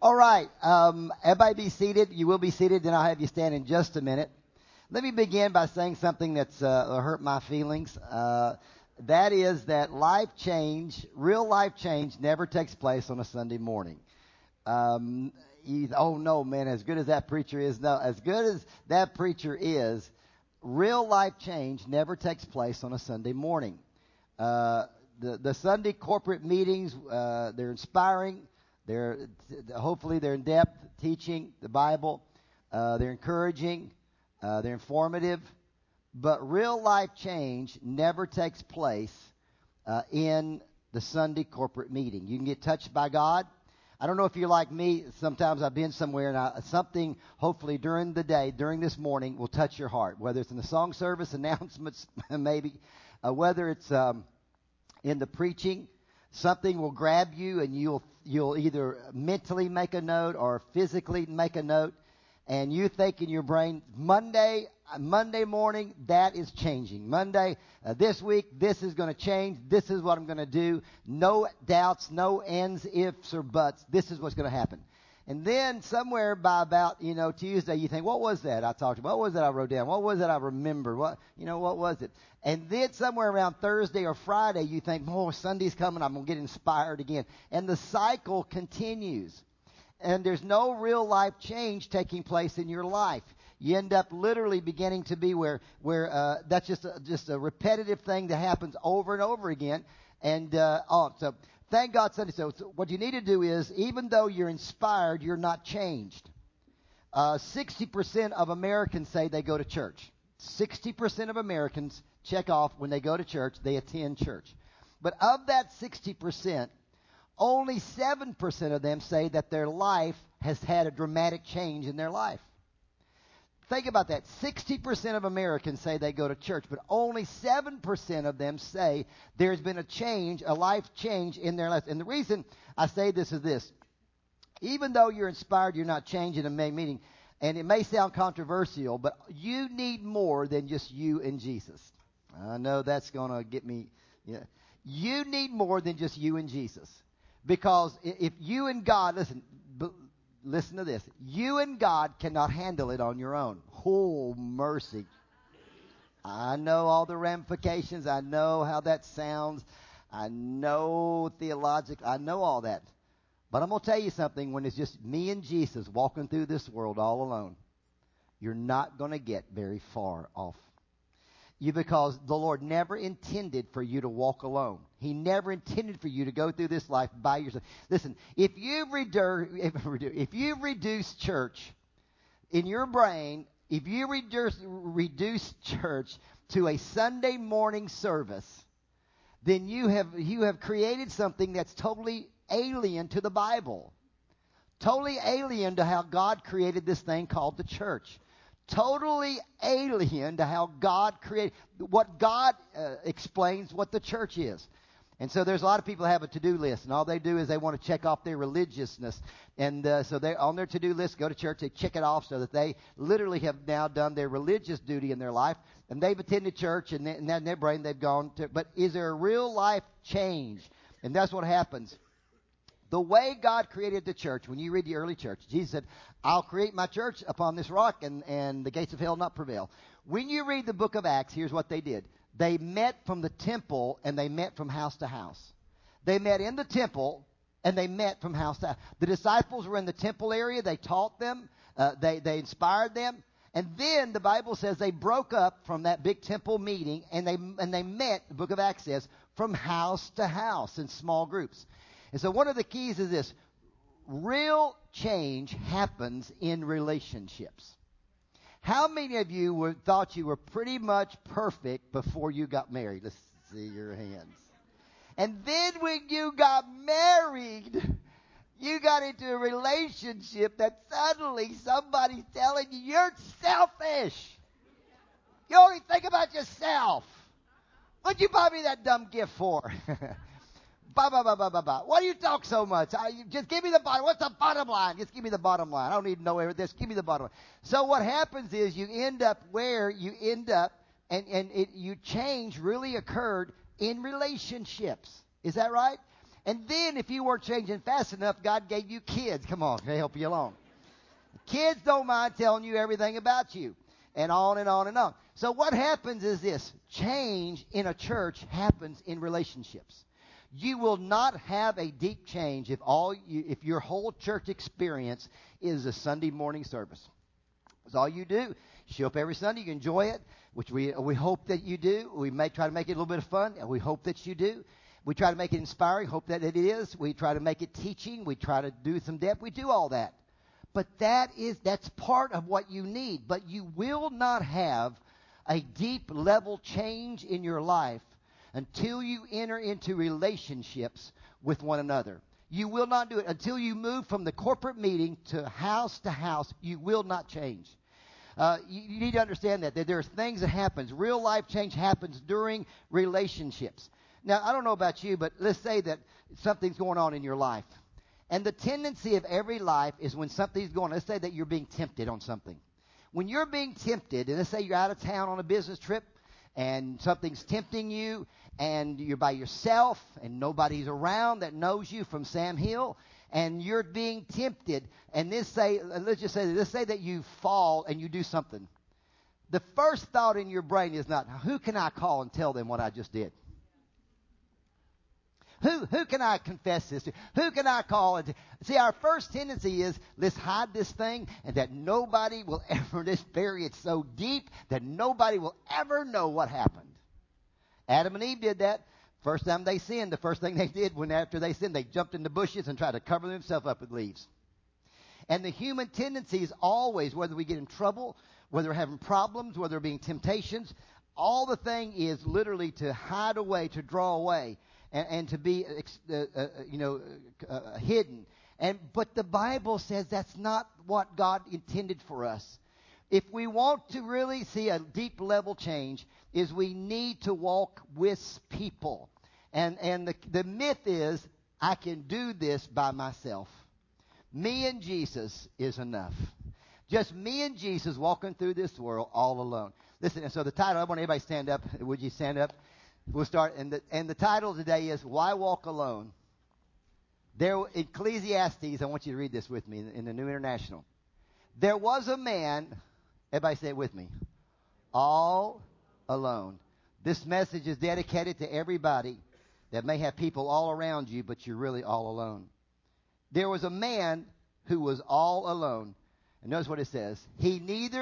All right. Everybody be seated. You will be seated, then I'll have you stand in just a minute. Let me begin by saying something that's hurt my feelings. That is that real life change never takes place on a Sunday morning. Oh no, man, as good as that preacher is, real life change never takes place on a Sunday morning. The Sunday corporate meetings, they're inspiring. Hopefully they're in depth teaching the Bible. They're encouraging. They're informative. But real life change never takes place in the Sunday corporate meeting. You can get touched by God. I don't know if you're like me. Sometimes I've been somewhere and something, hopefully during the day, during this morning, will touch your heart. Whether it's in the song service, announcements, maybe. Whether it's in the preaching, something will grab you and you'll either mentally make a note or physically make a note. And you think in your brain, Monday morning, that is changing. Monday, this week, this is going to change. This is what I'm going to do. No doubts, no ands, ifs, or buts. This is what's going to happen. And then somewhere by about, Tuesday, you think, what was that I talked about? What was that I wrote down? What was that I remembered? What was it? And then somewhere around Thursday or Friday, you think, Sunday's coming. I'm going to get inspired again. And the cycle continues. And there's no real life change taking place in your life. You end up literally beginning to be where that's just a repetitive thing that happens over and over again. And so thank God Sunday. So what you need to do is, even though you're inspired, you're not changed. 60% of Americans say they go to church. 60% of Americans check off when they go to church, they attend church. But of that 60%, only 7% of them say that their life has had a dramatic change in their life. Think about that. 60% of Americans say they go to church, but only 7% of them say there's been a life change in their life. And the reason I say this is this. Even though you're inspired, you're not changed in a main meeting, and it may sound controversial, but you need more than just you and Jesus. I know that's going to get me. Yeah. You need more than just you and Jesus. Because if you and God, listen to this. You and God cannot handle it on your own. Oh, mercy. I know all the ramifications. I know how that sounds. I know theologically. I know all that. But I'm going to tell you something. When it's just me and Jesus walking through this world all alone, you're not going to get very far off. Because the Lord never intended for you to walk alone. He never intended for you to go through this life by yourself. Listen, if you've reduced church in your brain, if you reduce church to a Sunday morning service, then you have created something that's totally alien to the Bible. Totally alien to how God created this thing called the church. Totally alien to how God created, what God explains what the church is. And so there's a lot of people that have a to-do list, and all they do is they want to check off their religiousness. And so they're on their to-do list, go to church, they check it off so that they literally have now done their religious duty in their life. And they've attended church, and in their brain they've gone to, but is there a real life change? And that's what happens. The way God created the church, when you read the early church, Jesus said, I'll create my church upon this rock and the gates of hell not prevail. When you read the book of Acts, here's what they did. They met from the temple and they met from house to house. They met in the temple and they met from house to house. The disciples were in the temple area. They taught them. They inspired them. And then the Bible says they broke up from that big temple meeting and they met, the book of Acts says, from house to house in small groups. And so one of the keys is this. Real change happens in relationships. How many of you thought you were pretty much perfect before you got married? Let's see your hands. And then when you got married, you got into a relationship that suddenly somebody's telling you you're selfish. You only think about yourself. What'd you buy me that dumb gift for? Why do you talk so much? Just give me the bottom. What's the bottom line? Just give me the bottom line. I don't need to know everything. Just give me the bottom line. So what happens is you end up where you end up, and you change really occurred in relationships. Is that right? And then if you weren't changing fast enough, God gave you kids. Come on, can I help you along? Kids don't mind telling you everything about you. And on and on and on. So what happens is this. Change in a church happens in relationships. You will not have a deep change if your whole church experience is a Sunday morning service. That's all you do. Show up every Sunday. You enjoy it, which we hope that you do. We may try to make it a little bit of fun, and we hope that you do. We try to make it inspiring. Hope that it is. We try to make it teaching. We try to do some depth. We do all that. But that's part of what you need. But you will not have a deep level change in your life until you enter into relationships with one another. You will not do it until you move from the corporate meeting to house. You will not change. You need to understand that there are things that happen. Real life change happens during relationships. Now, I don't know about you, but let's say that something's going on in your life. And the tendency of every life is when something's going on, let's say that you're being tempted on something. When you're being tempted, and let's say you're out of town on a business trip, and something's tempting you, and you're by yourself, and nobody's around that knows you from Sam Hill, and you're being tempted, and let's say that you fall and you do something. The first thought in your brain is not, who can I call and tell them what I just did? Who can I confess this to? Who can I call? See, our first tendency is, let's hide this thing and that nobody will ever, let's bury it so deep that nobody will ever know what happened. Adam and Eve did that. First time they sinned, the first thing they did when after they sinned, they jumped in the bushes and tried to cover themselves up with leaves. And the human tendency is always, whether we get in trouble, whether we're having problems, whether we're being temptations, all the thing is literally to hide away, to draw away. And to be, hidden. But the Bible says that's not what God intended for us. If we want to really see a deep level change, is we need to walk with people. And the myth is, I can do this by myself. Me and Jesus is enough. Just me and Jesus walking through this world all alone. Listen, and so the title, I want everybody to stand up. Would you stand up? We'll start, and the title today is Why Walk Alone? There, Ecclesiastes, I want you to read this with me in the New International. There was a man, everybody say it with me, all alone. This message is dedicated to everybody that may have people all around you, but you're really all alone. There was a man who was all alone. And notice what it says. He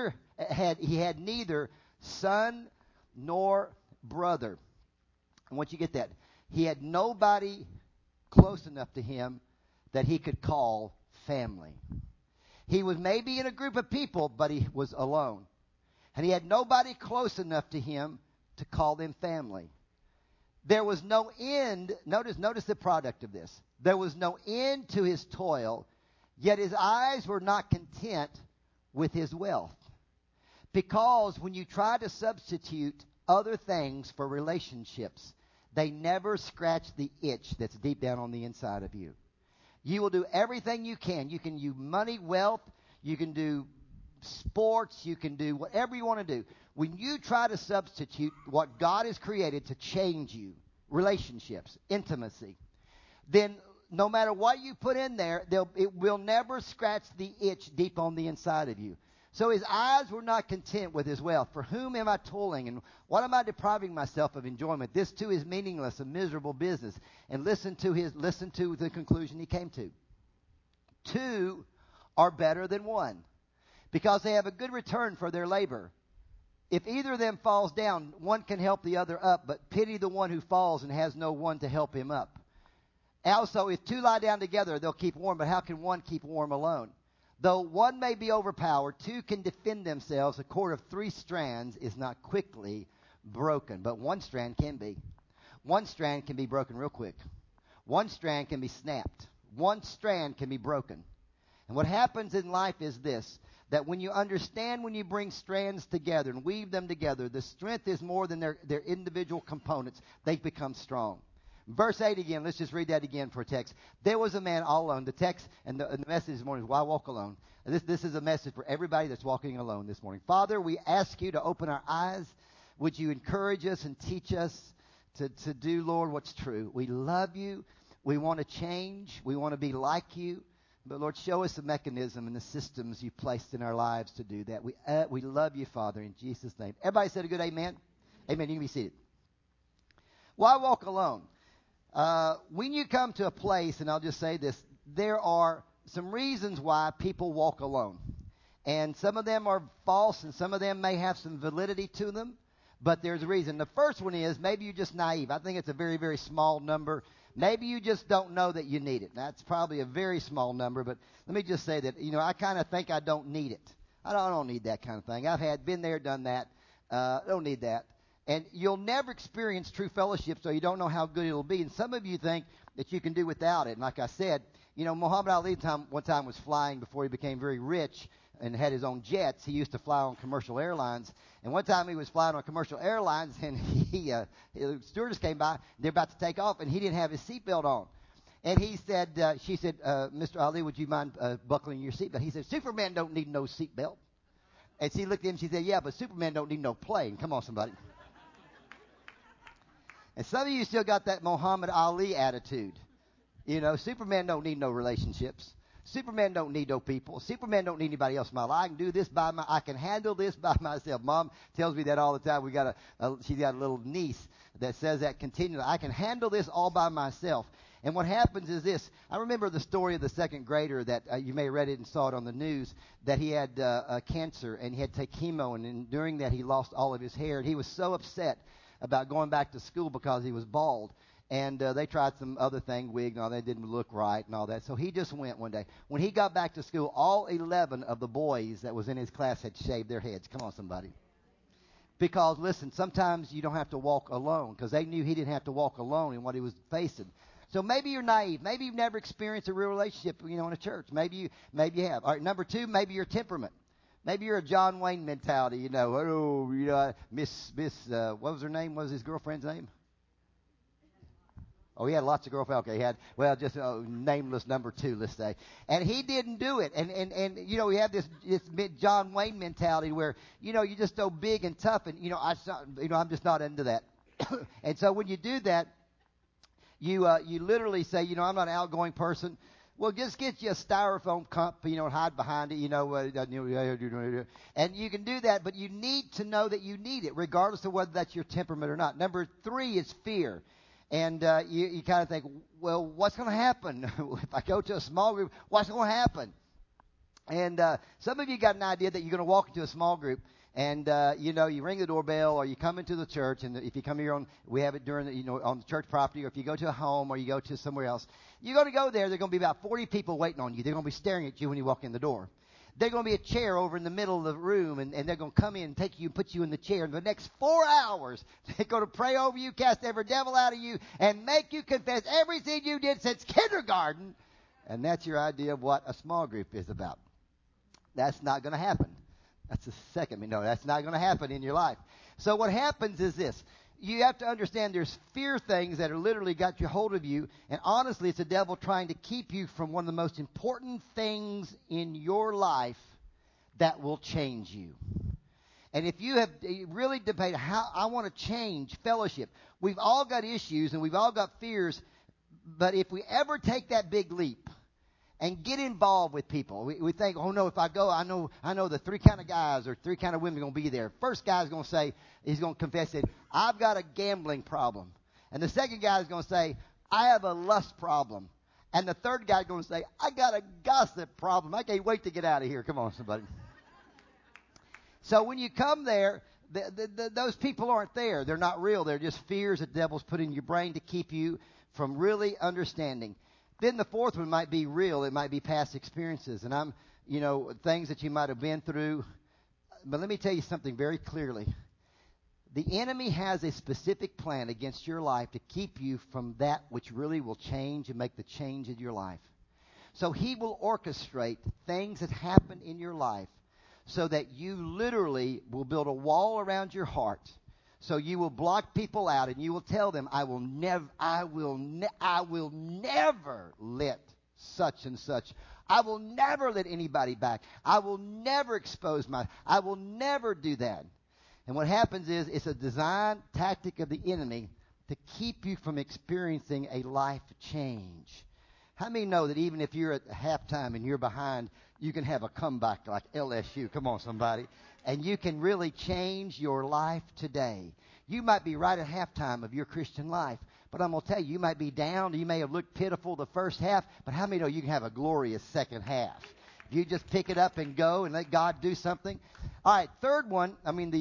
had neither son nor brother. I want you to get that. He had nobody close enough to him that he could call family. He was maybe in a group of people, but he was alone. And he had nobody close enough to him to call them family. There was no end. Notice the product of this. There was no end to his toil, yet his eyes were not content with his wealth. Because when you try to substitute other things for relationships, they never scratch the itch that's deep down on the inside of you. You will do everything you can. You can use money, wealth, you can do sports, you can do whatever you want to do. When you try to substitute what God has created to change you, relationships, intimacy, then no matter what you put in there, it will never scratch the itch deep on the inside of you. So his eyes were not content with his wealth. For whom am I toiling, and what am I depriving myself of enjoyment? This too is meaningless, a miserable business. And listen to the conclusion he came to. Two are better than one, because they have a good return for their labor. If either of them falls down, one can help the other up, but pity the one who falls and has no one to help him up. Also, if two lie down together, they'll keep warm, but how can one keep warm alone? Though one may be overpowered, two can defend themselves. A cord of 3 strands is not quickly broken, but one strand can be. One strand can be broken real quick. One strand can be snapped. One strand can be broken. And what happens in life is this, that when you understand, when you bring strands together and weave them together, the strength is more than their individual components. They become strong. Verse 8 again, let's just read that again for a text. There was a man all alone. The text and the message this morning is, why walk alone? And this is a message for everybody that's walking alone this morning. Father, we ask you to open our eyes. Would you encourage us and teach us to do, Lord, what's true? We love you. We want to change. We want to be like you. But Lord, show us the mechanism and the systems you placed in our lives to do that. We love you, Father, in Jesus' name. Everybody said a good amen? Amen. You can be seated. Why walk alone? When you come to a place, and I'll just say this, there are some reasons why people walk alone. And some of them are false, and some of them may have some validity to them, but there's a reason. The first one is maybe you're just naive. I think it's a very, very small number. Maybe you just don't know that you need it. That's probably a very small number, but let me just say that, I kind of think I don't need it. I don't need that kind of thing. Been there, done that. I don't need that. And you'll never experience true fellowship, so you don't know how good it'll be. And some of you think that you can do without it. And like I said, Muhammad Ali one time was flying before he became very rich and had his own jets. He used to fly on commercial airlines. And one time he was flying on commercial airlines, and the stewardess came by. They're about to take off, and he didn't have his seatbelt on. And she said, Mr. Ali, would you mind buckling your seatbelt? He said, Superman don't need no seatbelt. And she looked at him and she said, yeah, but Superman don't need no plane. Come on, somebody. And some of you still got that Muhammad Ali attitude. Superman don't need no relationships. Superman don't need no people. Superman don't need anybody else in my life. I can do this I can handle this by myself. Mom tells me that all the time. She's got a little niece that says that continually. I can handle this all by myself. And what happens is this. I remember the story of the second grader that you may have read it and saw it on the news, that he had cancer and he had to take chemo, and during that he lost all of his hair. And he was so upset about going back to school because he was bald. And they tried some other thing, wig and all that, didn't look right and all that. So he just went one day. When he got back to school, all 11 of the boys that was in his class had shaved their heads. Come on, somebody. Because, listen, sometimes you don't have to walk alone, because they knew he didn't have to walk alone in what he was facing. So maybe you're naive. Maybe you've never experienced a real relationship, in a church. Maybe you have. All right, number two, maybe your temperament. Maybe you're a John Wayne mentality, Miss, what was her name? What was his girlfriend's name? Oh, he had lots of girlfriends. Okay, he had, just nameless number two, let's say. And he didn't do it. And we have this John Wayne mentality where, you're just so big and tough, and, I'm just not into that. And so when you do that, you literally say, I'm not an outgoing person. Well, just get you a styrofoam cup, hide behind it, and you can do that, but you need to know that you need it, regardless of whether that's your temperament or not. Number three is fear. And you kind of think, well, what's going to happen? If I go to a small group, what's going to happen? And some of you got an idea that you're going to walk into a small group, and you ring the doorbell, or you come into the church, and if you come here we have it during on the church property, or if you go to a home, or you go to somewhere else, you're going to go there. There're going to be about 40 people waiting on you. They're going to be staring at you when you walk in the door. There's going to be a chair over in the middle of the room, and they're going to come in and take you and put you in the chair. In the next 4 hours, they're going to pray over you, cast every devil out of you, and make you confess everything you did since kindergarten. And that's your idea of what a small group is about. That's not going to happen. That's the second. That's not going to happen in your life. So what happens is this. You have to understand there's fear things that are literally got you hold of you, and honestly, it's the devil trying to keep you from one of the most important things in your life that will change you. And if you have really debated how I want to change fellowship, we've all got issues and we've all got fears, but if we ever take that big leap and get involved with people, we think, oh no, if I go, I know the three kind of guys or three kind of women are going to be there. First guy's going to say, he's going to confess it, I've got a gambling problem. And the second guy is going to say, I have a lust problem. And the third guy is going to say, I got a gossip problem. I can't wait to get out of here. Come on, somebody. So when you come there, those people aren't there. They're not real. They're just fears that the devil's put in your brain to keep you from really understanding. Then the fourth one might be real. It might be past experiences. And things that you might have been through. But let me tell you something very clearly. The enemy has a specific plan against your life to keep you from that which really will change and make the change in your life. So he will orchestrate things that happen in your life so that you literally will build a wall around your heart. So you will block people out, and you will tell them, I will never let such and such. I will never let anybody back. I will never expose I will never do that. And what happens is it's a design tactic of the enemy to keep you from experiencing a life change. How many know that even if you're at halftime and you're behind, you can have a comeback like LSU? Come on, somebody. And you can really change your life today. You might be right at halftime of your Christian life, but I'm going to tell you, you might be down. You may have looked pitiful the first half, but how many know you can have a glorious second half? If you just pick it up and go and let God do something. All right, third one,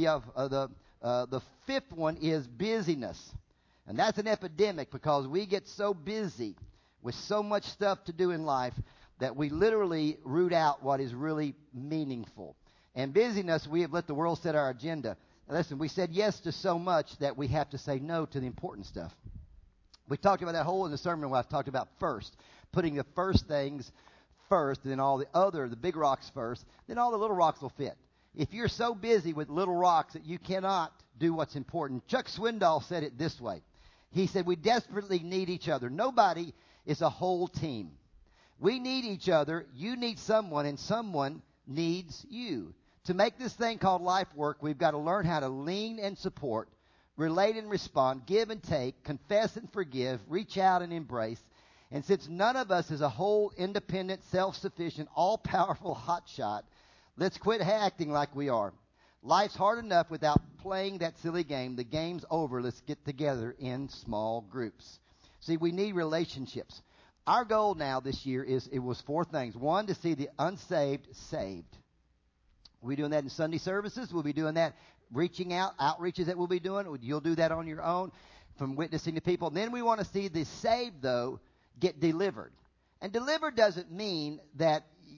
the fifth one is busyness. And that's an epidemic because we get so busy with so much stuff to do in life that we literally root out what is really meaningful. And busyness, we have let the world set our agenda. Listen, we said yes to so much that we have to say no to the important stuff. We talked about that whole in the sermon where I talked about first, putting the first things first, and then all the big rocks first, then all the little rocks will fit. If you're so busy with little rocks that you cannot do what's important. Chuck Swindoll said it this way. He said, we desperately need each other. Nobody is a whole team. We need each other. You need someone, and someone needs you. To make this thing called life work, we've got to learn how to lean and support, relate and respond, give and take, confess and forgive, reach out and embrace. And since none of us is a whole, independent, self-sufficient, all-powerful hotshot, let's quit acting like we are. Life's hard enough without playing that silly game. The game's over. Let's get together in small groups. See, we need relationships. Our goal now this year was four things. One, to see the unsaved saved. We're doing that in Sunday services. We'll be doing that reaching out, outreaches that we'll be doing. You'll do that on your own from witnessing to people. And then we want to see the saved, though, get delivered. And delivered doesn't mean that,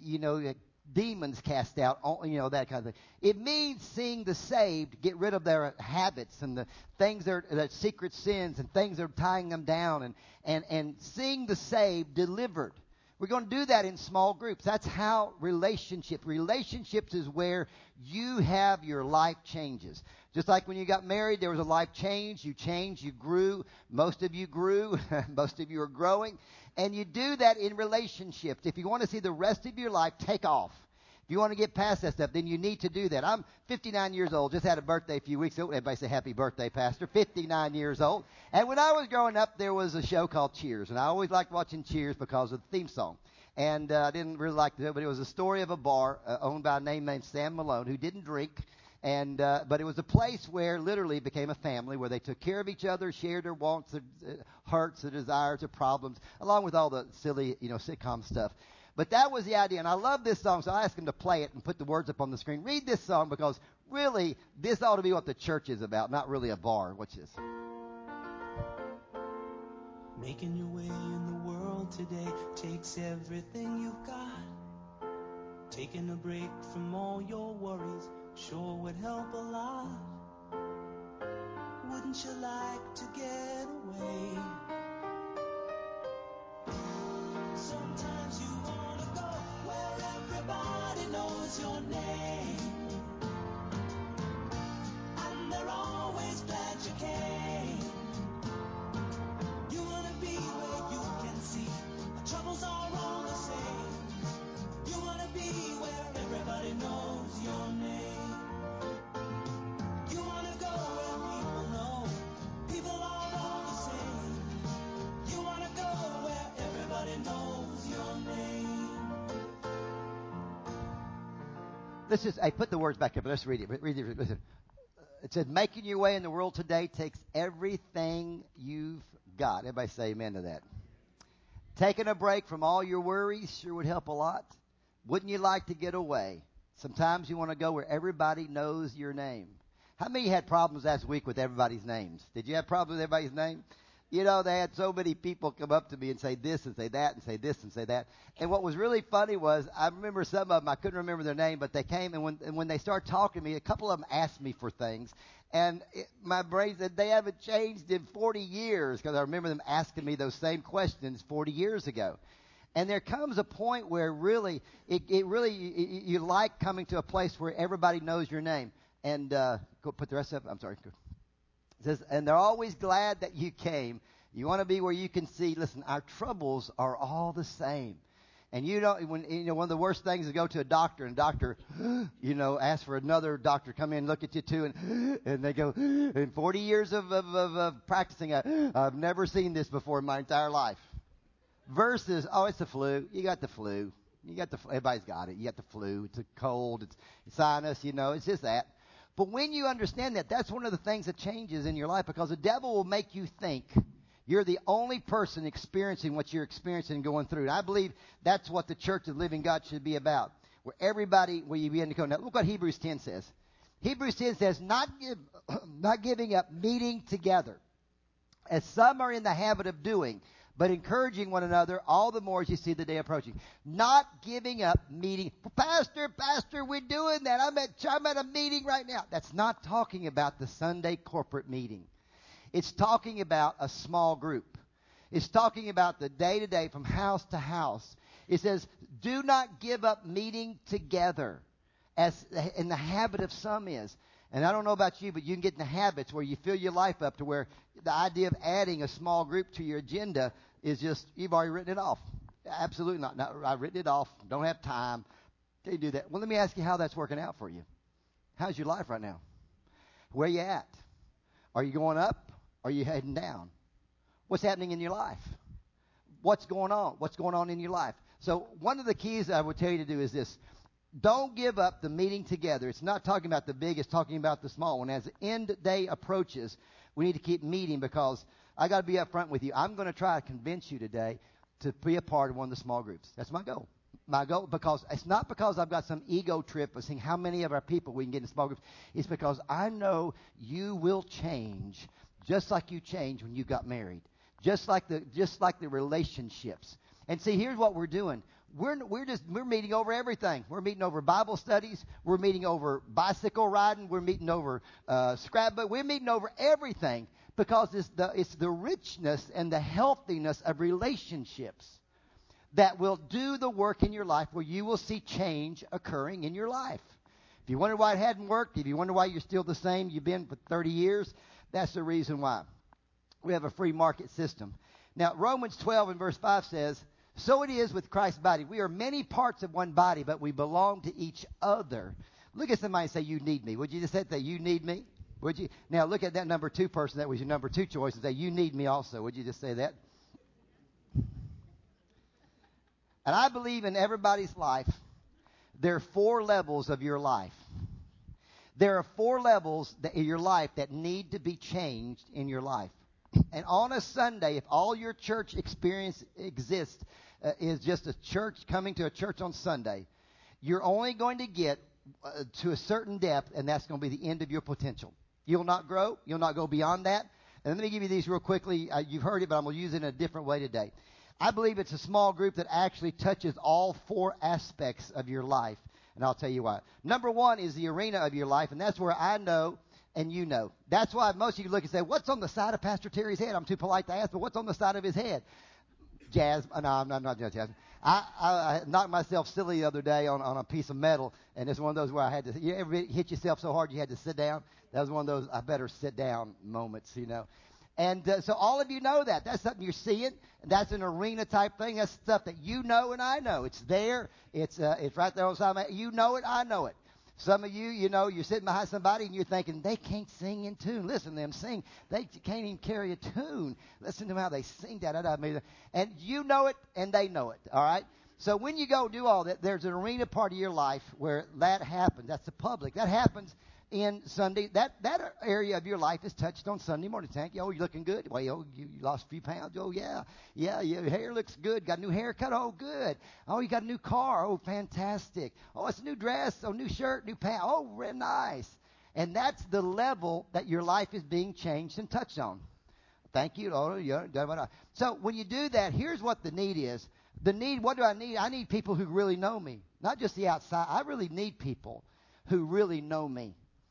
demons cast out, that kind of thing. It means seeing the saved get rid of their habits and the things that secret sins and things that are tying them down and seeing the saved delivered. We're going to do that in small groups. That's how relationships is where you have your life changes. Just like when you got married, there was a life change. You changed, you grew. Most of you grew. Most of you are growing. And you do that in relationships. If you want to see the rest of your life take off, if you want to get past that stuff, then you need to do that. I'm 59 years old. Just had a birthday a few weeks ago. Everybody say happy birthday, Pastor. 59 years old. And when I was growing up, there was a show called Cheers. And I always liked watching Cheers because of the theme song. And I didn't really like it, but it was a story of a bar owned by a man named Sam Malone who didn't drink. And but it was a place where literally it became a family where they took care of each other, shared their wants, their hurts, their desires, their problems, along with all the silly, sitcom stuff. But that was the idea, and I love this song, so I asked him to play it and put the words up on the screen. Read this song because really this ought to be what the church is about, not really a bar. Watch this. Making your way in the world today takes everything you've got. Taking a break from all your worries sure would help a lot. Wouldn't you like to get away? Sometimes you want to go where everybody knows your name, and they're always glad you came. You want to be where you can see our troubles are all the same. You want to be where everybody knows your name. You want to go where people know people are all the same. You want to go where everybody knows your name. Let's just, put the words back up, but let's read it. Read it. Listen. It says, making your way in the world today takes everything you've got. Everybody say amen to that. Taking a break from all your worries sure would help a lot. Wouldn't you like to get away? Sometimes you want to go where everybody knows your name. How many had problems last week with everybody's names? Did you have problems with everybody's name? They had so many people come up to me and say this and say that and say this and say that. And what was really funny was I remember some of them, I couldn't remember their name, but they came and when they started talking to me, a couple of them asked me for things. And my brain said they haven't changed in 40 years because I remember them asking me those same questions 40 years ago. And there comes a point where really, you like coming to a place where everybody knows your name. And go put the rest of it. I'm sorry. Go. It says, and they're always glad that you came. You want to be where you can see, listen, our troubles are all the same. And one of the worst things is go to a doctor, and doctor, asks for another doctor to come in and look at you too, and they go, in 40 years of practicing, I've never seen this before in my entire life. Versus, it's the flu. You got the flu. Everybody's got it. You got the flu. It's a cold. It's sinus. It's just that. But when you understand that, that's one of the things that changes in your life, because the devil will make you think you're the only person experiencing what you're experiencing and going through. And I believe that's what the Church of the Living God should be about, where you begin to go. Now, look what Hebrews 10 says. Hebrews 10 says, not giving up meeting together, as some are in the habit of doing, but encouraging one another all the more as you see the day approaching. Not giving up meeting. Pastor, we're doing that. I'm at a meeting right now. That's not talking about the Sunday corporate meeting. It's talking about a small group. It's talking about the day-to-day from house to house. It says, do not give up meeting together, as in the habit of some is. And I don't know about you, but you can get in the habits where you fill your life up to where the idea of adding a small group to your agenda is just, you've already written it off. Absolutely not. No, I've written it off. Don't have time. They do that. Well, let me ask you how that's working out for you. How's your life right now? Where you at? Are you going up? Are you heading down? What's happening in your life? What's going on? What's going on in your life? So one of the keys I would tell you to do is this. Don't give up the meeting together. It's not talking about the big. It's talking about the small one. As the end day approaches, we need to keep meeting, because I got to be up front with you. I'm going to try to convince you today to be a part of one of the small groups. That's my goal. My goal, because it's not because I've got some ego trip of seeing how many of our people we can get in small groups. It's because I know you will change just like you changed when you got married. Just like the relationships. And see, here's what we're doing. We're meeting over everything. We're meeting over Bible studies. We're meeting over bicycle riding. We're meeting over scrapbook. We're meeting over everything, because it's the richness and the healthiness of relationships that will do the work in your life, where you will see change occurring in your life. If you wonder why it hadn't worked, if you wonder why you're still the same you've been for 30 years, that's the reason why. We have a free market system. Now, Romans 12 and verse 5 says, so it is with Christ's body. We are many parts of one body, but we belong to each other. Look at somebody and say, you need me. Would you just say that, you need me? Would you? Now, look at that number 2 person. That was your number 2 choice, and say, you need me also. Would you just say that? And I believe in everybody's life, there are 4 levels of your life. There are 4 levels in your life that need to be changed in your life. And on a Sunday, if all your church experience exists, is just a church coming to a church on Sunday, you're only going to get to a certain depth, and that's going to be the end of your potential. You'll not grow. You'll not go beyond that. And let me give you these real quickly. You've heard it, but I'm going to use it in a different way today. I believe it's a small group that actually touches all 4 aspects of your life, and I'll tell you why. Number 1 is the arena of your life, and that's where I know and you know. That's why most of you look and say, what's on the side of Pastor Terry's head? I'm too polite to ask, but what's on the side of his head? Jazz. No, I'm not jazz. I knocked myself silly the other day on a piece of metal, and it's one of those where I had to, you ever hit yourself so hard you had to sit down? That was one of those I better sit down moments, And so all of you know that. That's something you're seeing. That's an arena type thing. That's stuff that you know and I know. It's there. It's right there on the side. You know it. I know it. Some of you, you're sitting behind somebody and you're thinking, they can't sing in tune. Listen to them sing. They can't even carry a tune. Listen to how they sing that. And you know it and they know it. All right? So when you go do all that, there's an arena part of your life where that happens. That's the public. That happens in Sunday. That area of your life is touched on Sunday morning. Thank you. Oh, you're looking good. Well, you lost a few pounds. Oh, yeah. Yeah, your hair looks good. Got a new haircut. Oh, good. Oh, you got a new car. Oh, fantastic. Oh, it's a new dress. Oh, new shirt, new pants. Oh, very nice. And that's the level that your life is being changed and touched on. Thank you. Oh, yeah. So when you do that, here's what the need is. The need, what do I need? I need people who really know me. Not just the outside. I really need people who really know me.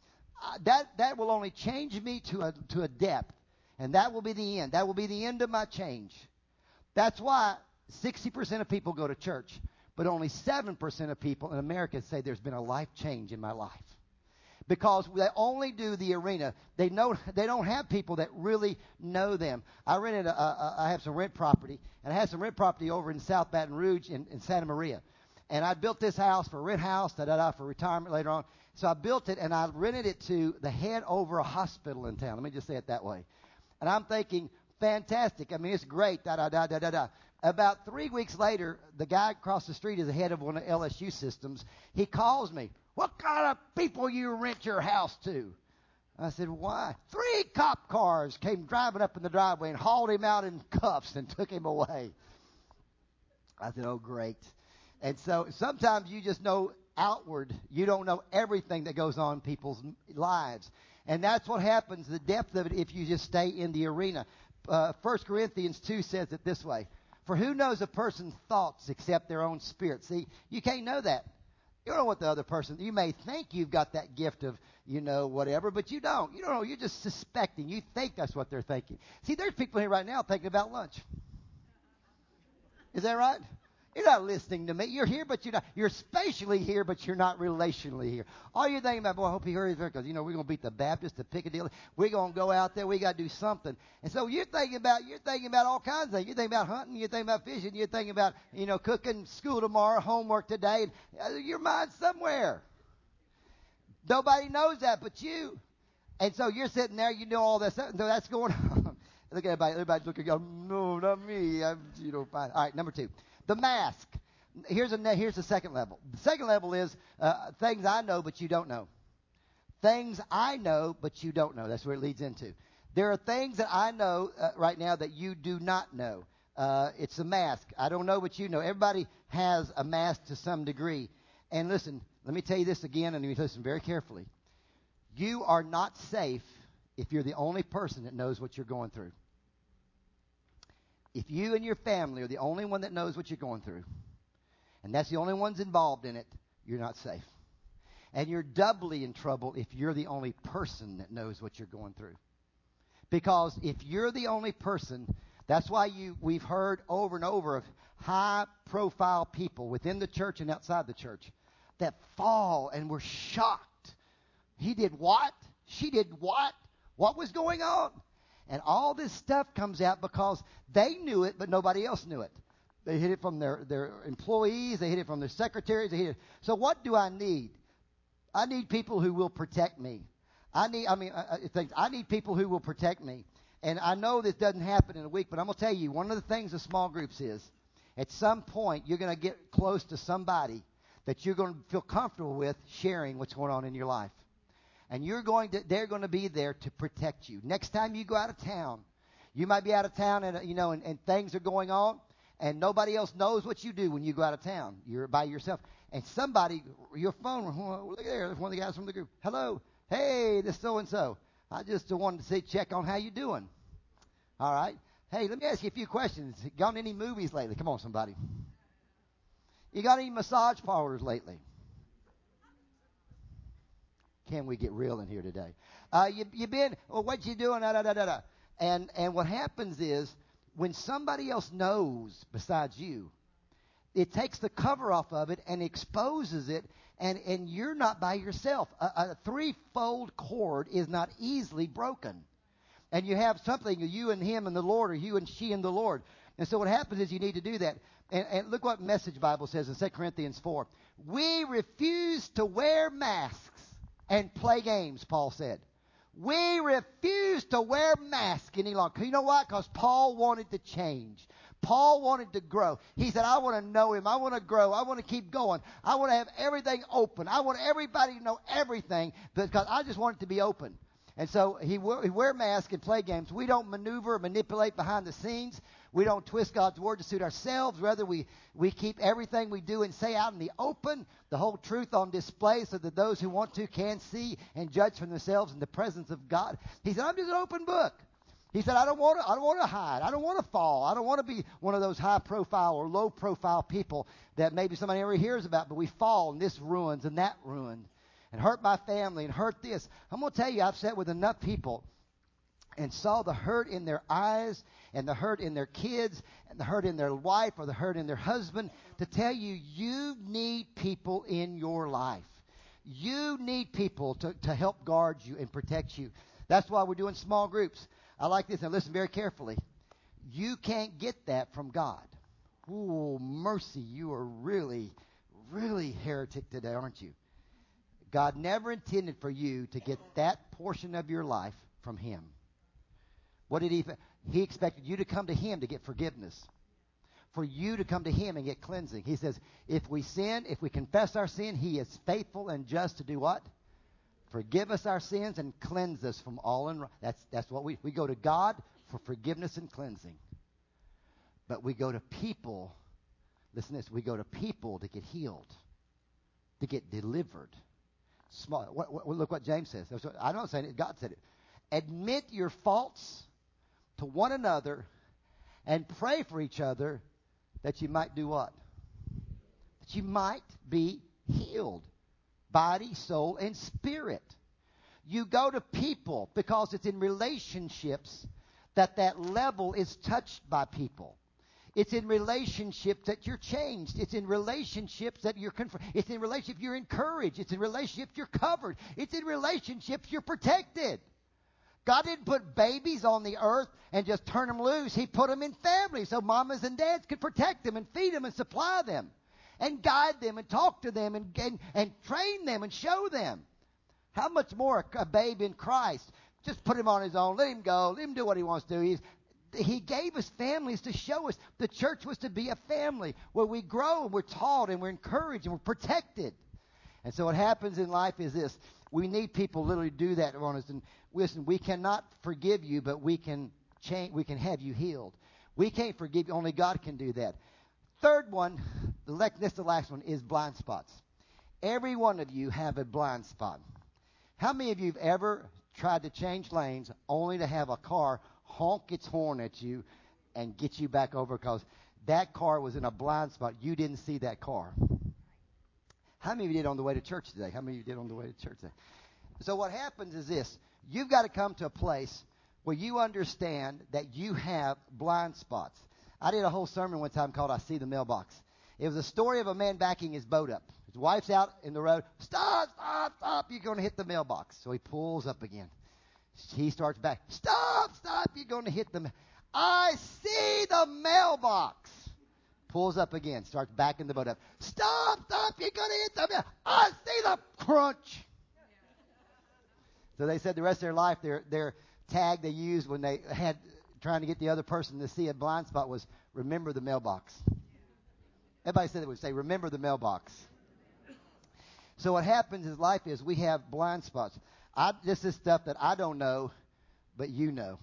That will only change me to a depth, and that will be the end. That will be the end of my change. That's why 60% of people go to church, but only 7% of people in America say there's been a life change in my life. because they only do the arena. They don't have people that really know them. I have some rent property, and I had some rent property over in South Baton Rouge in Santa Maria. And I built this house for a rent house, for retirement later on. So I built it, and I rented it to the head over a hospital in town. Let me just say it that way. And I'm thinking, fantastic. I mean, it's great. About 3 weeks later, the guy across the street is the head of one of LSU systems. He calls me. What kind of people you rent your house to? I said, why? 3 cop cars came driving up in the driveway and hauled him out in cuffs and took him away. I said, oh, great. And so sometimes you just know outward. You don't know everything that goes on in people's lives. And that's what happens, the depth of it, if you just stay in the arena. 1 Corinthians 2 says it this way. For who knows a person's thoughts except their own spirit? See, you can't know that. You don't know what the other person, you may think you've got that gift of, whatever, but you don't. You don't know. You're just suspecting. You think that's what they're thinking. See, there's people here right now thinking about lunch. Is that right? You're not listening to me. You're here, but you're not. You're spatially here, but you're not relationally here. All you're thinking about, boy, I hope he hurries there because, we're going to beat the Baptist, the Piccadilly. We're going to go out there. We got to do something. And so you're thinking about all kinds of things. You're thinking about hunting. You're thinking about fishing. You're thinking about, cooking, school tomorrow, homework today. Your mind's somewhere. Nobody knows that but you. And so you're sitting there, you know all that stuff. So that's going on. Look at everybody. Everybody's looking, going, no, not me. Fine. All right, number 2. The mask. Here's the second level. The second level is things I know but you don't know. Things I know but you don't know. That's where it leads into. There are things that I know right now that you do not know. It's a mask. I don't know but you know. Everybody has a mask to some degree. And listen, let me tell you this again, and you listen very carefully. You are not safe if you're the only person that knows what you're going through. If you and your family are the only one that knows what you're going through, and that's the only ones involved in it, you're not safe. And you're doubly in trouble if you're the only person that knows what you're going through. Because if you're the only person, that's why we've heard over and over of high-profile people within the church and outside the church that fall and were shocked. He did what? She did what? What was going on? And all this stuff comes out because they knew it, but nobody else knew it. They hid it from their employees. They hid it from their secretaries. So what do I need? I need people who will protect me. I need people who will protect me. And I know this doesn't happen in a week, but I'm going to tell you, one of the things of small groups is, at some point, you're going to get close to somebody that you're going to feel comfortable with sharing what's going on in your life. And they're going to be there to protect you. Next time you go out of town, you might be out of town and things are going on, and nobody else knows what you do when you go out of town. You're by yourself. And your phone, look there, there's one of the guys from the group. Hello. Hey, this so-and-so. I just wanted to check on how you doing. All right. Hey, let me ask you a few questions. Gone any movies lately? Come on, somebody. You got any massage parlors lately? Can we get real in here today? You been, what you doing? And what happens is, when somebody else knows besides you, it takes the cover off of it and exposes it, and you're not by yourself. A threefold cord is not easily broken. And you have something, you and him and the Lord, or you and she and the Lord. And so what happens is you need to do that. And look what Message Bible says in 2 Corinthians 4. We refuse to wear masks and play games, Paul said. We refuse to wear masks any longer. You know why? Because Paul wanted to change. Paul wanted to grow. He said, I want to know him. I want to grow. I want to keep going. I want to have everything open. I want everybody to know everything because I just want it to be open. And so he wear masks and play games. We don't maneuver or manipulate behind the scenes. We don't twist God's word to suit ourselves. Rather, we keep everything we do and say out in the open, the whole truth on display so that those who want to can see and judge for themselves in the presence of God. He said, I'm just an open book. He said, I don't want to hide. I don't want to fall. I don't want to be one of those high-profile or low-profile people that maybe somebody ever hears about, but we fall and this ruins and that ruins and hurt my family and hurt this. I'm going to tell you, I've sat with enough people and saw the hurt in their eyes and the hurt in their kids and the hurt in their wife or the hurt in their husband to tell you, you need people in your life. You need people to help guard you and protect you. That's why we're doing small groups. I like this. Now listen very carefully. You can't get that from God. Oh, mercy. You are really, really heretic today, aren't you? God never intended for you to get that portion of your life from Him. What did He expected you to come to Him to get forgiveness. For you to come to Him and get cleansing. He says, if we sin, if we confess our sin, He is faithful and just to do what? Forgive us our sins and cleanse us from all unrighteousness. That's what we go to God for forgiveness and cleansing. But we go to people, listen to this, we go to people to get healed, to get delivered. Look what James says. I don't say it, God said it. Admit your faults to one another and pray for each other that you might do what? That you might be healed. Body, soul, and spirit. You go to people because it's in relationships that level is touched by people. It's in relationships that you're changed. It's in relationships that you're confronted. It's in relationships you're encouraged. It's in relationships you're covered. It's in relationships you're protected. God didn't put babies on the earth and just turn them loose. He put them in families so mamas and dads could protect them and feed them and supply them and guide them and talk to them and train them and show them. How much more a babe in Christ? Just put him on his own. Let him go. Let him do what he wants to do. He gave us families to show us. The church was to be a family where we grow and we're taught and we're encouraged and we're protected. And so what happens in life is this. We need people literally do that on us. And listen, we cannot forgive you, but we can change. We can have you healed. We can't forgive you. Only God can do that. Third one, this is the last one, is blind spots. Every one of you have a blind spot. How many of you have ever tried to change lanes only to have a car honk its horn at you and get you back over because that car was in a blind spot? You didn't see that car. How many of you did on the way to church today? How many of you did on the way to church today? So what happens is this. You've got to come to a place where you understand that you have blind spots. I did a whole sermon one time called I See the Mailbox. It was a story of a man backing his boat up. His wife's out in the road. Stop, stop, stop. You're going to hit the mailbox. So he pulls up again. He starts back. Stop, stop. You're going to hit the I see the mailbox. Pulls up again. Starts backing the boat up. Stop, stop. You're going to hit the mailbox. I see the crunch. So they said the rest of their life, their tag they used when they had trying to get the other person to see a blind spot was remember the mailbox. Everybody said it would say remember the mailbox. So what happens in life is we have blind spots. This is stuff that I don't know, but you know.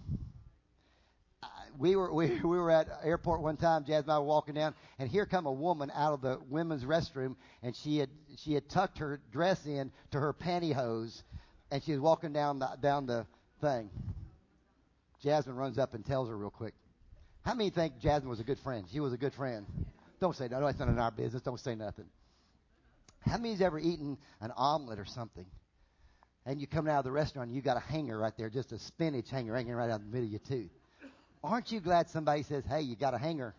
We were at airport one time. Jazz and I were walking down, and here come a woman out of the women's restroom, and she had tucked her dress in to her pantyhose, and she was walking down the thing. Jasmine runs up and tells her real quick. How many think Jasmine was a good friend? She was a good friend. Don't say no. That's none of our business. Don't say nothing. How many's ever eaten an omelet or something? And you come out of the restaurant and you got a hanger right there, just a spinach hanger hanging right out in the middle of your tooth. Aren't you glad somebody says, hey, you got a hanger?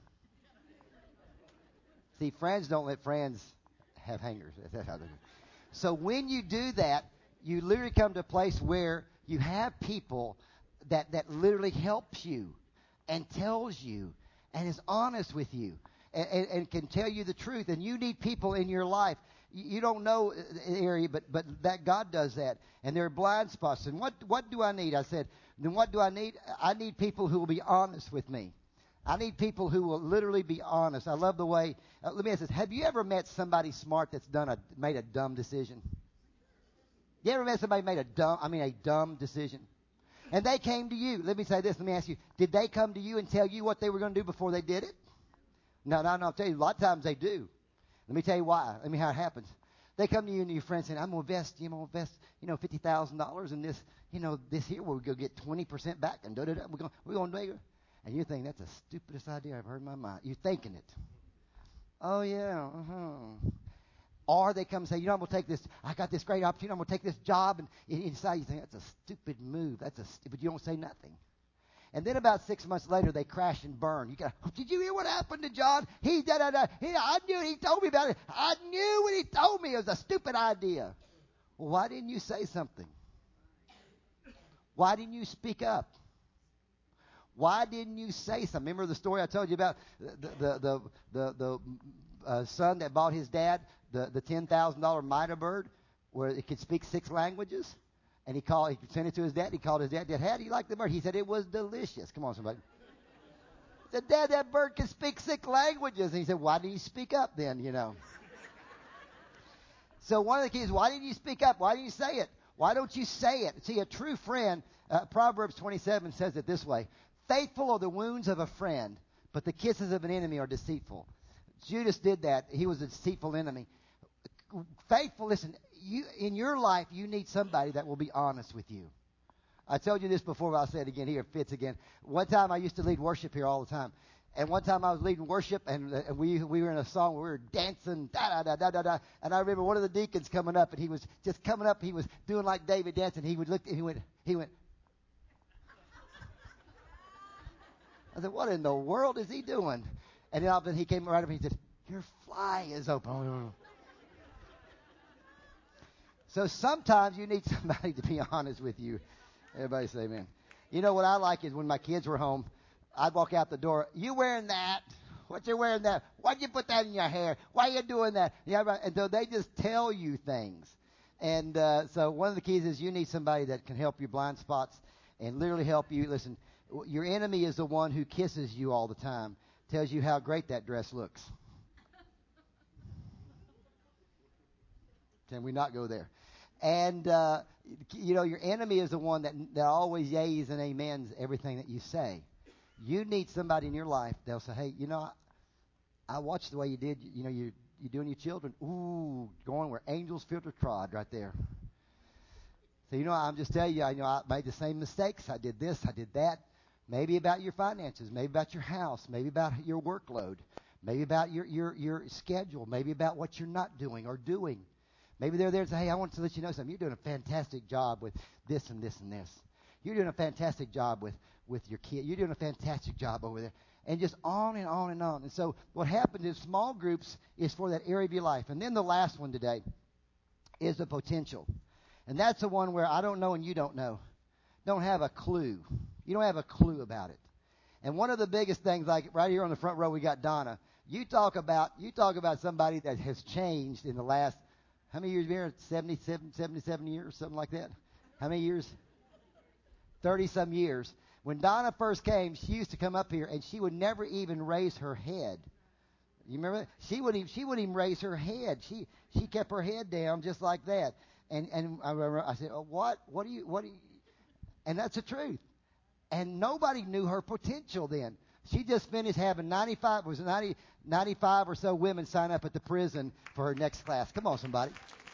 See, friends don't let friends have hangers. That's how they do. So when you do that, you literally come to a place where you have people that literally helps you and tells you and is honest with you and can tell you the truth. And you need people in your life. You don't know the area, but that God does that. And there are blind spots. And what do I need? I said, then what do I need? I need people who will be honest with me. I need people who will literally be honest. I love the way, let me ask this. Have you ever met somebody smart that's made a dumb decision? You ever met somebody made a dumb decision? And they came to you. Let me say this. Let me ask you. Did they come to you and tell you what they were going to do before they did it? No. I'll tell you, a lot of times they do. Let me tell you why. Let me how it happens. They come to you and your friend saying, I'm going to invest, $50,000 in this, this here where we're going to get 20% back and da-da-da. We're going to do it. And you think, that's the stupidest idea I've heard in my mind. You're thinking it. Oh, yeah. Or they come and say, I'm going to take this, I got this great opportunity, I'm going to take this job. And inside you think, that's a stupid move. But you don't say nothing. And then about 6 months later, they crash and burn. You go, did you hear what happened to John? I knew he told me about it. I knew when he told me it was a stupid idea. Well, why didn't you say something? Why didn't you speak up? Why didn't you say something? Remember the story I told you about the son that bought his dad the $10,000 Mida bird, where it could speak 6 languages, and he sent it to his dad. He called his dad. Dad, how do you like the bird? He said it was delicious. Come on, somebody. He said, Dad, that bird can speak 6 languages. And he said, why didn't you speak up then? So one of the keys, why didn't you speak up? Why didn't you say it? Why don't you say it? See, a true friend, Proverbs 27 says it this way. Faithful are the wounds of a friend, but the kisses of an enemy are deceitful. Judas did that. He was a deceitful enemy. Faithful, listen, in your life, you need somebody that will be honest with you. I told you this before, but I'll say it again here. It fits again. One time I used to lead worship here all the time. And one time I was leading worship, and we were in a song where we were dancing, da-da-da-da-da-da. And I remember one of the deacons coming up, and he was just coming up. He was doing like David dancing. He would look, and he went. I said, what in the world is he doing? And then all of a sudden he came right up and he said, your fly is open. So sometimes you need somebody to be honest with you. Everybody say amen. You know what I like is when my kids were home, I'd walk out the door. You wearing that? What you wearing that? Why'd you put that in your hair? Why you doing that? Yeah, and so they just tell you things. And so one of the keys is you need somebody that can help your blind spots and literally help you. Listen, your enemy is the one who kisses you all the time, tells you how great that dress looks. Can we not go there? And, your enemy is the one that always yays and amens everything that you say. You need somebody in your life that'll say, hey, I watched the way you did, you're doing your children. Ooh, going where angels filter trod right there. So, I'm just telling you, I made the same mistakes. I did this, I did that. Maybe about your finances, maybe about your house, maybe about your workload, maybe about your schedule, maybe about what you're not doing or doing. Maybe they're there and say, hey, I want to let you know something. You're doing a fantastic job with this and this and this. You're doing a fantastic job with your kid. You're doing a fantastic job over there. And just on and on and on. And so what happens is small groups is for that area of your life. And then the last one today is the potential. And that's the one where I don't know and you don't know. Don't have a clue. You don't have a clue about it. And one of the biggest things, like right here on the front row, we got Donna. You talk about somebody that has changed in the last, how many years have you been here? 77 years, something like that? How many years? 30-some years. When Donna first came, she used to come up here, and she would never even raise her head. You remember that? She wouldn't even raise her head. She kept her head down just like that. And I remember I said, oh, what do you? And that's the truth. And nobody knew her potential then. She just finished having 95 or so women sign up at the prison for her next class. Come on, somebody.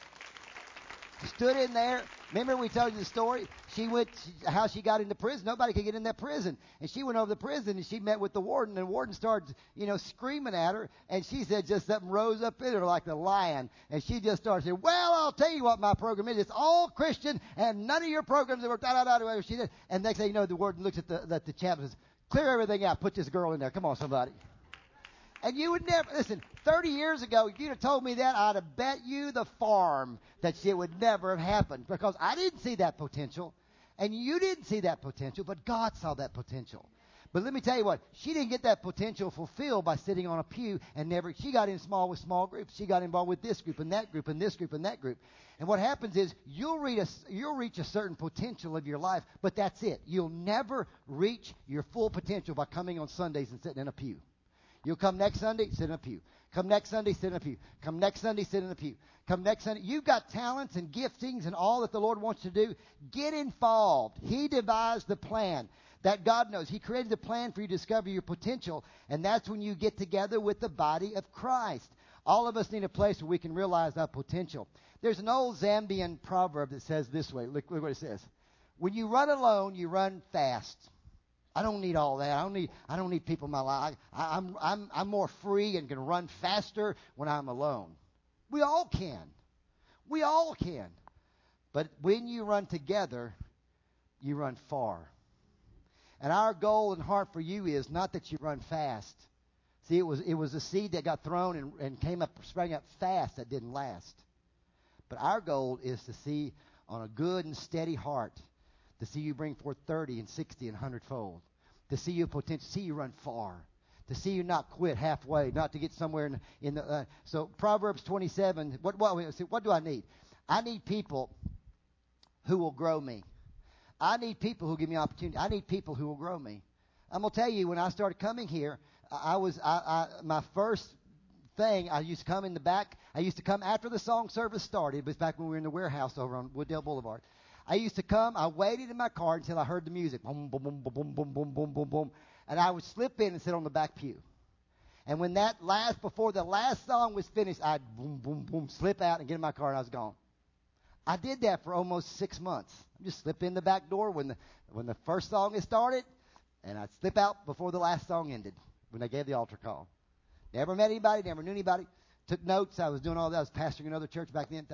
Stood in there. Remember we told you the story? How she got into prison. Nobody could get in that prison. And she went over to the prison and she met with the warden. And the warden started, screaming at her. And she said just something rose up in her like a lion. And she just started saying, well, I'll tell you what my program is. It's all Christian and none of your programs are da-da-da-da. She did. And next thing you know, the warden looks at the chap and says, clear everything out. Put this girl in there. Come on, somebody. And you would never, listen, 30 years ago, if you'd have told me that, I'd have bet you the farm that it would never have happened because I didn't see that potential. And you didn't see that potential, but God saw that potential. But let me tell you what, she didn't get that potential fulfilled by sitting on a pew and she got in with small groups. She got involved with this group and that group and this group and that group. And what happens is you'll reach a certain potential of your life, but that's it. You'll never reach your full potential by coming on Sundays and sitting in a pew. You'll come next Sunday, sit in a pew. Come next Sunday, sit in a pew. Come next Sunday, sit in a pew. Come next Sunday. You've got talents and giftings and all that the Lord wants to do. Get involved. He devised the plan that God knows. He created the plan for you to discover your potential, and that's when you get together with the body of Christ. All of us need a place where we can realize our potential. There's an old Zambian proverb that says this way. Look what it says. When you run alone, you run fast. I don't need all that. I don't need people in my life. I'm more free and can run faster when I'm alone. We all can. We all can. But when you run together, you run far. And our goal and heart for you is not that you run fast. See, it was a seed that got thrown and sprang up fast that didn't last. But our goal is to see on a good and steady heart, to see you bring forth 30 and 60 and 100-fold, to see you potential, see you run far, to see you not quit halfway, not to get somewhere in the. So Proverbs 27. What do I need? I need people who will grow me. I need people who give me opportunity. I need people who will grow me. I'm gonna tell you, when I started coming here, my first thing, I used to come in the back. I used to come after the song service started. It was back when we were in the warehouse over on Wooddale Boulevard. I used to come. I waited in my car until I heard the music, boom, boom, boom, boom, boom, boom, boom, boom, boom, boom, and I would slip in and sit on the back pew. And when before the last song was finished, I'd boom, boom, boom, slip out and get in my car, and I was gone. I did that for almost 6 months. I just slip in the back door when the first song had started, and I'd slip out before the last song ended when they gave the altar call. Never met anybody, never knew anybody. Took notes. I was doing all that. I was pastoring another church back then.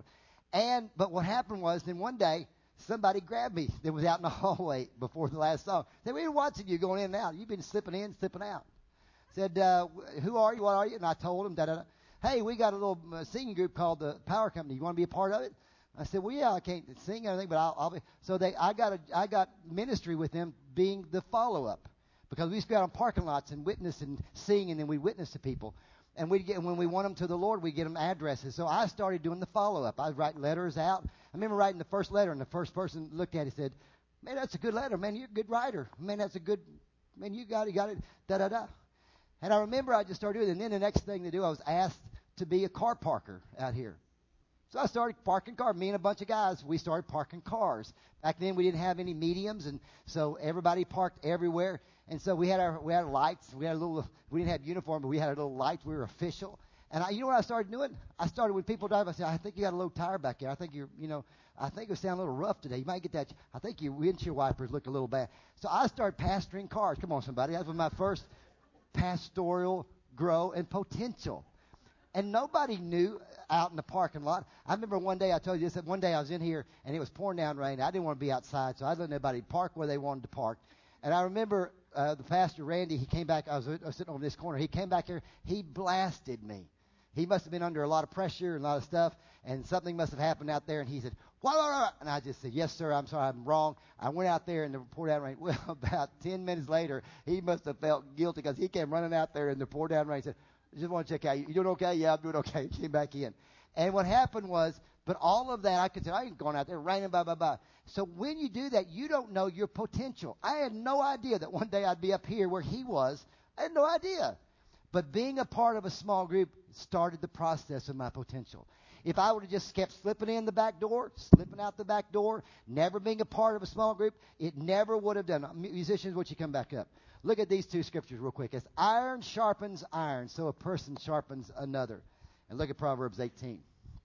But what happened was, then one day, somebody grabbed me that was out in the hallway before the last song. Said, "We've been watching you going in and out. You've been slipping in, slipping out." Said, "Who are you? What are you?" And I told him, "Hey, we got a little singing group called the Power Company. You want to be a part of it?" I said, "Well, yeah, I can't sing anything, but I'll be." So I got ministry with them, being the follow-up, because we used to go out on parking lots and witness and sing, and then we witness to people. And when we want them to the Lord, we get them addresses. So I started doing the follow-up. I was writing letters out. I remember writing the first letter, and the first person looked at it and said, "Man, that's a good letter. Man, you're a good writer. Man, that's a good, man, you got it, da-da-da." And I remember I just started doing it. And then the next thing to do, I was asked to be a car parker out here. So I started parking cars. Me and a bunch of guys, we started parking cars. Back then, we didn't have any mediums, and so everybody parked everywhere. And so we had lights. We didn't have uniform, but we had our little lights. We were official. And you know what I started doing? I started when people drive. I said, "I think you got a low tire back there. I think I think it sound a little rough today. You might get that. I think your windshield wipers look a little bad." So I started pastoring cars. Come on, somebody. That was my first pastoral grow and potential. And nobody knew out in the parking lot. I remember one day, I told you this, that one day I was in here and it was pouring down rain. I didn't want to be outside, so I let everybody park where they wanted to park. And I remember the pastor, Randy, he came back. I was sitting over this corner. He came back here. He blasted me. He must have been under a lot of pressure and a lot of stuff, and something must have happened out there. And he said, "What?" And I just said, "Yes, sir, I'm sorry, I'm wrong." I went out there and the poured down rain. Well, about 10 minutes later, he must have felt guilty because he came running out there in the poured down rain and said, "I just want to check out. You doing okay?" "Yeah, I'm doing okay." He came back in. And what happened was, but all of that, I could say, I ain't going out there raining, blah, blah, blah. So when you do that, you don't know your potential. I had no idea that one day I'd be up here where he was. I had no idea. But being a part of a small group started the process of my potential. If I would have just kept slipping in the back door, slipping out the back door, never being a part of a small group, it never would have done. Musicians, would you come back up? Look at these two scriptures real quick. It's iron sharpens iron, so a person sharpens another. And look at Proverbs 18.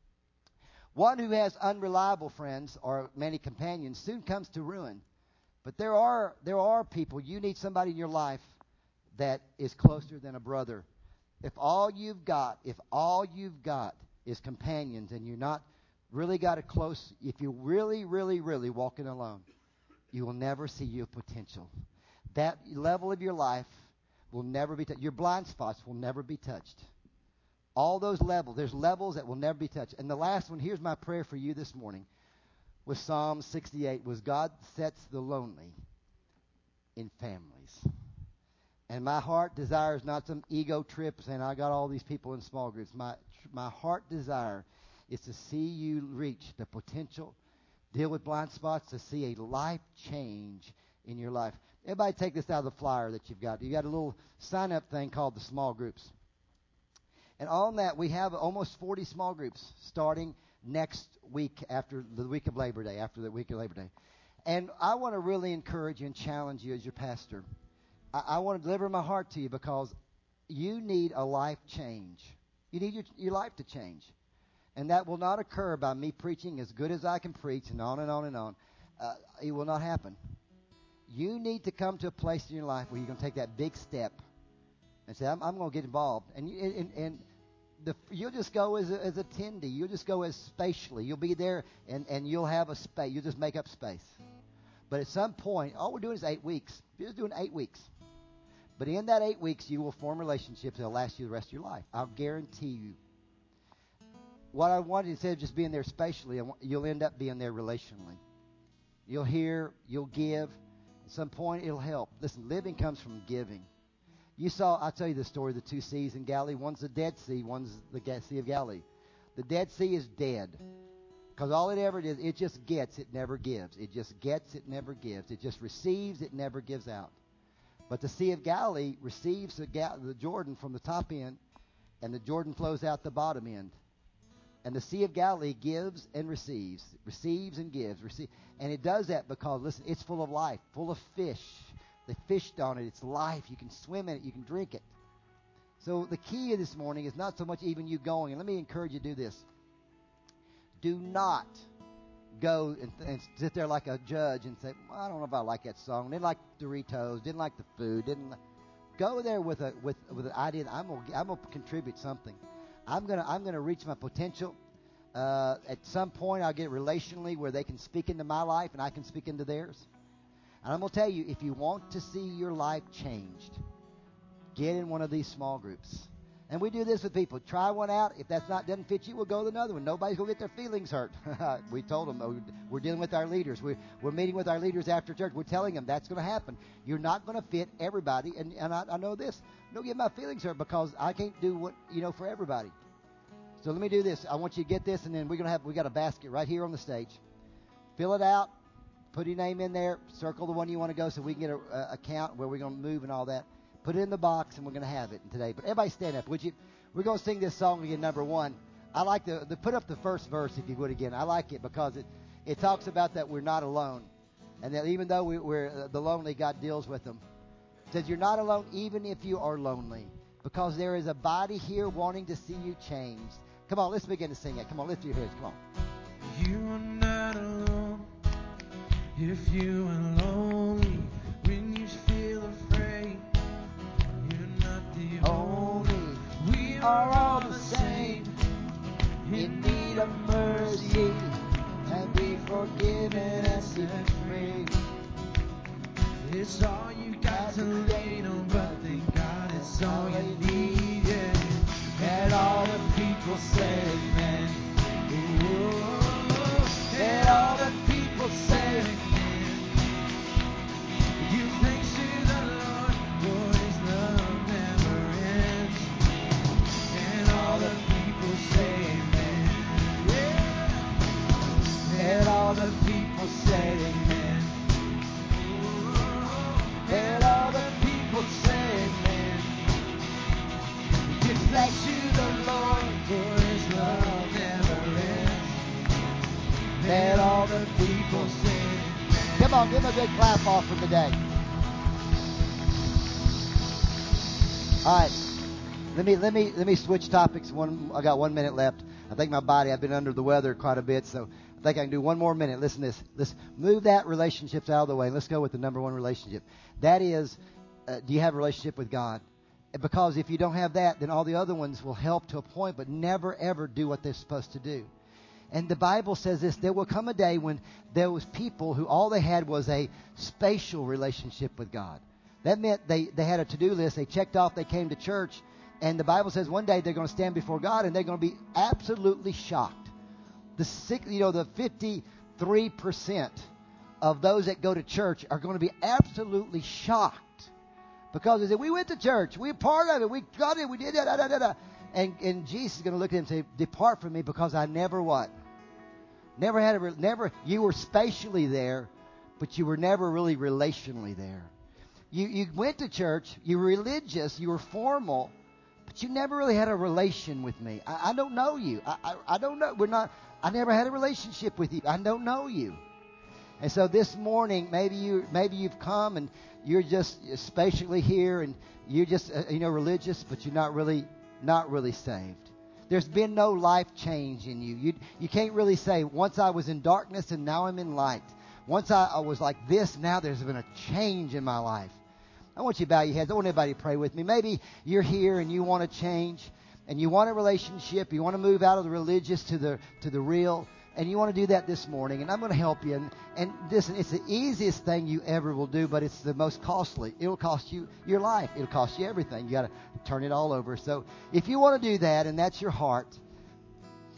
One who has unreliable friends or many companions soon comes to ruin. But there are people. You need somebody in your life that is closer than a brother. If all you've got is companions, and you're not really got a close, if you're really, really, really walking alone, you will never see your potential. That level of your life will never be touched. Your blind spots will never be touched. All those levels, there's levels that will never be touched. And the last one, here's my prayer for you this morning, was Psalm 68, was God sets the lonely in families. And my heart desires not some ego trip saying, "I got all these people in small groups." My heart desire is to see you reach the potential, deal with blind spots, to see a life change in your life. Everybody take this out of the flyer that you've got. You got a little sign-up thing called the small groups. And on that, we have almost 40 small groups starting next week after the week of Labor Day, And I want to really encourage you and challenge you as your pastor. I want to deliver my heart to you because you need a life change. You need your life to change. And that will not occur by me preaching as good as I can preach and on and on and on. It will not happen. You need to come to a place in your life where you're going to take that big step and say, I'm going to get involved. You'll just go as attendee. You'll just go as spatially. You'll be there and you'll have a space. You'll just make up space. But at some point, all we're doing is 8 weeks. You're just doing 8 weeks. But in that 8 weeks, you will form relationships that will last you the rest of your life. I'll guarantee you. what I want, instead of just being there spatially, you'll end up being there relationally. You'll hear, you'll give. At some point, it'll help. Listen, living comes from giving. I'll tell you the story of the two seas in Galilee. One's the Dead Sea, one's the Sea of Galilee. The Dead Sea is dead. Because all it ever does, it just gets, it never gives. It just gets, it never gives. It just receives, it never gives out. But the Sea of Galilee receives the Jordan from the top end, and the Jordan flows out the bottom end. And the Sea of Galilee gives and receives and gives. And it does that because, listen, it's full of life, full of fish. They fished on it. It's life. You can swim in it. You can drink it. So the key this morning is not so much even you going. And let me encourage you to do this. Do not go and sit there like a judge and say, well, I don't know if I like that song. Didn't like Doritos. Didn't like the food. Go there with an idea that I'm gonna contribute something. I'm gonna reach my potential. At some point, I'll get relationally where they can speak into my life and I can speak into theirs. And I'm going to tell you, if you want to see your life changed, get in one of these small groups. And we do this with people. Try one out. If doesn't fit you, we'll go to another one. Nobody's going to get their feelings hurt. We told them, we're dealing with our leaders. We're meeting with our leaders after church. We're telling them that's going to happen. You're not going to fit everybody. And I know this. Don't get my feelings hurt because I can't do what, for everybody. So let me do this. I want you to get this, and then we got a basket right here on the stage. Fill it out. Put your name in there. Circle the one you want to go so we can get a count where we're going to move and all that. Put it in the box, and we're going to have it today. But everybody stand up, would you? We're going to sing this song again, number one. I like to put up the first verse, if you would, again. I like it because it talks about that we're not alone. And that even though we're the lonely, God deals with them. It says you're not alone even if you are lonely, because there is a body here wanting to see you changed. Come on, let's begin to sing it. Come on, lift your heads. Come on. You are not alone if you are lonely. When you feel afraid, you're not the only. We are all the same, in need of mercy, and be forgiven and set free. It's all you got to lean on, but thank God it's all you need. Yeah. And all the people say amen. Ooh, and all the people say amen. Give thanks to the Lord, for His love never ends. And all the people say amen. Yeah. And all the people say amen. Ooh, and all the people say amen. Give thanks to the Lord, for His love never ends. Let all the people sing. Come on, give them a big clap off for today. All right, let me switch topics. I got 1 minute left. I think I've been under the weather quite a bit, so I think I can do one more minute. Listen to this. Let's move that relationships out of the way. Let's go with the number one relationship. That is, do you have a relationship with God? Because if you don't have that, then all the other ones will help to a point, but never, ever do what they're supposed to do. And the Bible says this, there will come a day when there was people who all they had was a spatial relationship with God. That meant they had a to-do list. They checked off, they came to church. And the Bible says one day they're going to stand before God and they're going to be absolutely shocked. The 53% of those that go to church are going to be absolutely shocked. Because they said, we went to church. We're part of it. We got it. We did that. And Jesus is going to look at him and say, depart from me because I never what? You were spatially there, but you were never really relationally there. You went to church. You were religious. You were formal, but you never really had a relation with me. I don't know you. I don't know. I never had a relationship with you. I don't know you. And so this morning, maybe you've come and you're just spatially here and you're just religious, but you're not really saved. There's been no life change in you. You can't really say, once I was in darkness and now I'm in light. Once I was like this, now there's been a change in my life. I want you to bow your heads. I want everybody to pray with me. Maybe you're here and you want to change and you want a relationship. You want to move out of the religious to the real. And you want to do that this morning, and I'm going to help you. And listen, it's the easiest thing you ever will do, but it's the most costly. It will cost you your life. It'll cost you everything. You got to turn it all over. So if you want to do that, and that's your heart,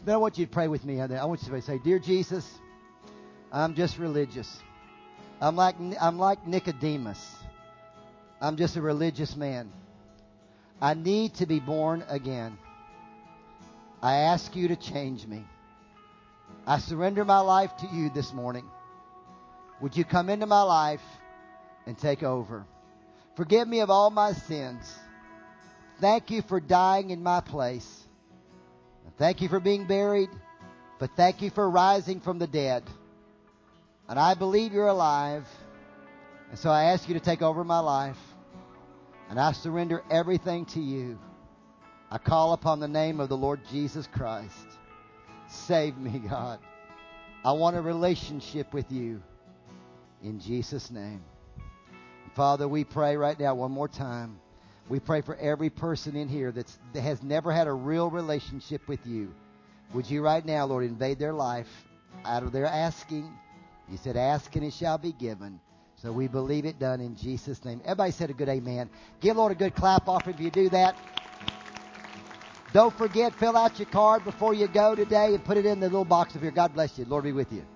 Then I want you to pray with me. I want you to say, Dear Jesus, I'm just religious. I'm like Nicodemus. I'm just a religious man. I need to be born again. I ask you to change me. I surrender my life to you this morning. Would you come into my life and take over? Forgive me of all my sins. Thank you for dying in my place. Thank you for being buried, but thank you for rising from the dead. And I believe you're alive, and so I ask you to take over my life, and I surrender everything to you. I call upon the name of the Lord Jesus Christ. Save me, God. I want a relationship with you. In Jesus' name. Father, we pray right now one more time. We pray for every person in here that has never had a real relationship with you. Would you right now, Lord, invade their life out of their asking? You said, ask and it shall be given. So we believe it done in Jesus' name. Everybody said a good amen. Give Lord a good clap offering if you do that. Don't forget, fill out your card before you go today and put it in the little box up here. God bless you. Lord be with you.